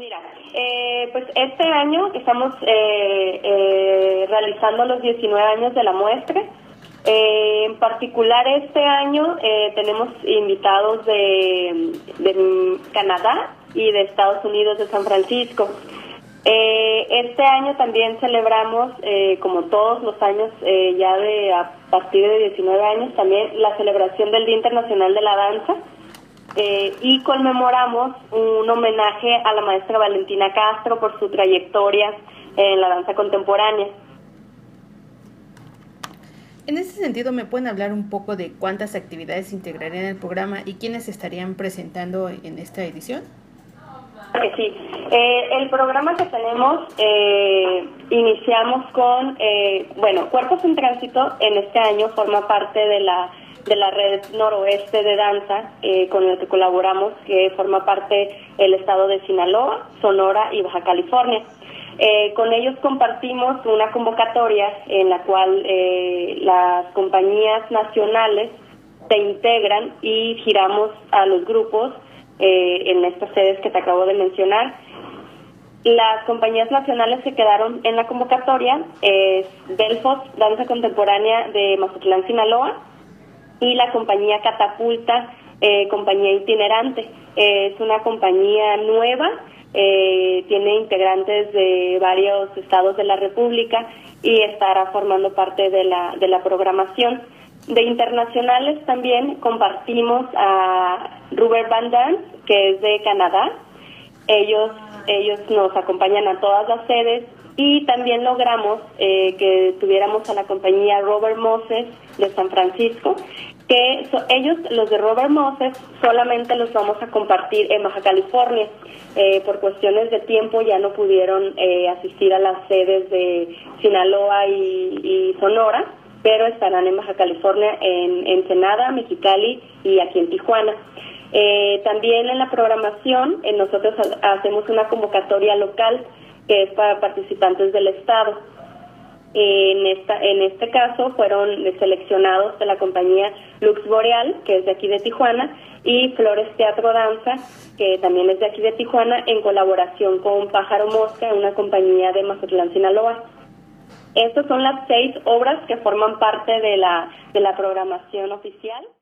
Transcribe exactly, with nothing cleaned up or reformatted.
Mira, eh, pues este año estamos eh, eh, realizando los diecinueve años de la muestra. Eh, en particular este año eh, tenemos invitados de, de Canadá y de Estados Unidos, de San Francisco. Eh, este año también celebramos, eh, como todos los años, eh, ya de a partir de diecinueve años, también la celebración del Día Internacional de la Danza. Eh, y conmemoramos un homenaje a la maestra Valentina Castro por su trayectoria en la danza contemporánea. En ese sentido, ¿me pueden hablar un poco de cuántas actividades integrarían el programa y quiénes estarían presentando en esta edición? Que sí, eh, el programa que tenemos, eh, iniciamos con, eh, bueno, Cuerpos en Tránsito en este año forma parte de la de la red noroeste de danza eh, con el que colaboramos, que forma parte el estado de Sinaloa, Sonora y Baja California. Eh, con ellos compartimos una convocatoria en la cual eh, las compañías nacionales se integran y giramos a los grupos eh, en estas sedes que te acabo de mencionar. Las compañías nacionales que quedaron en la convocatoria es Belfos, Danza Contemporánea de Mazatlán, Sinaloa, y la compañía Catapulta, eh, compañía itinerante. Eh, es una compañía nueva, eh, tiene integrantes de varios estados de la República y estará formando parte de la, de la programación. De internacionales también compartimos a Rubber Band Dance, que es de Canadá. Ellos, ellos nos acompañan a todas las sedes. Y también logramos eh, que tuviéramos a la compañía Robert Moses de San Francisco, que so, ellos, los de Robert Moses, solamente los vamos a compartir en Baja California. Eh, por cuestiones de tiempo ya no pudieron eh, asistir a las sedes de Sinaloa y, y Sonora, pero estarán en Baja California, en Ensenada, Mexicali y aquí en Tijuana. Eh, también en la programación eh, nosotros hacemos una convocatoria local que es para participantes del estado. En esta, en este caso fueron seleccionados de la compañía Lux Boreal, que es de aquí de Tijuana, y Flores Teatro Danza, que también es de aquí de Tijuana, en colaboración con Pájaro Mosca, una compañía de Mazatlán, Sinaloa. Estas son las seis obras que forman parte de la, de la programación oficial.